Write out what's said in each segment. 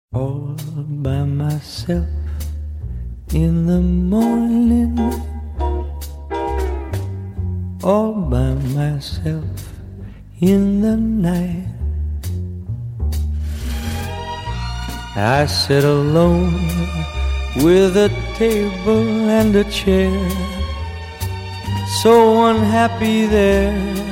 All by myself in the morning, all by myself in the night. I sit alone with a table and a chair, so unhappy there,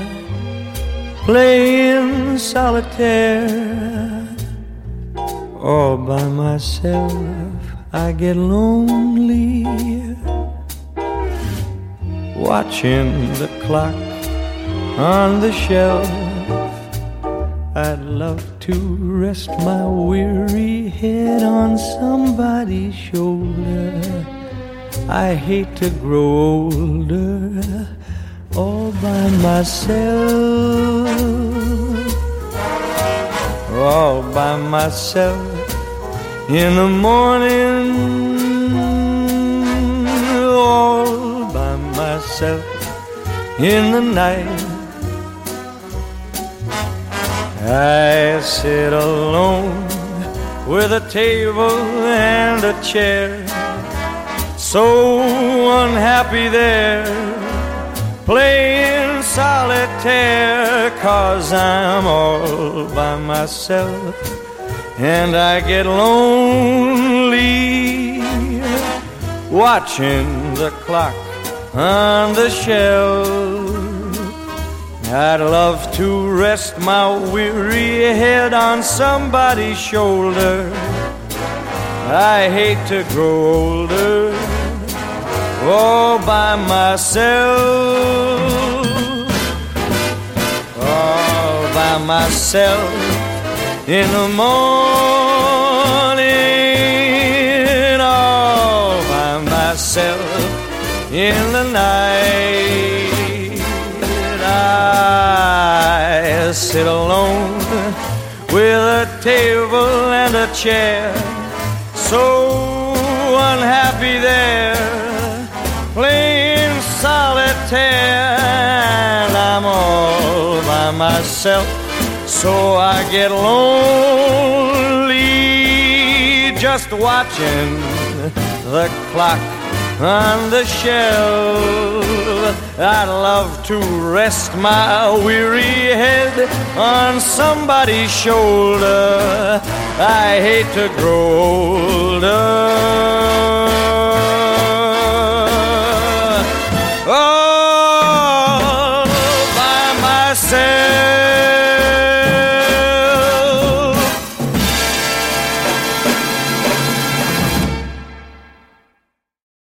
playing solitaire. All by myself I get lonely, watching the clock on the shelf. I'd love to rest my weary head on somebody's shoulder. I hate to grow older all by myself, all by myself in the morning, all by myself in the night. I sit alone with a table and a chair, so unhappy there, playing solitaire. 'Cause I'm all by myself and I get lonely, watching the clock on the shelf. I'd love to rest my weary head on somebody's shoulder. I hate to grow older all by myself, all by myself in the morning, all by myself in the night. I sit alone with a table and a chair, so unhappy there, playing solitaire. And I'm all by myself, so I get lonely, just watching the clock on the shelf. I'd love to rest my weary head on somebody's shoulder. I hate to grow older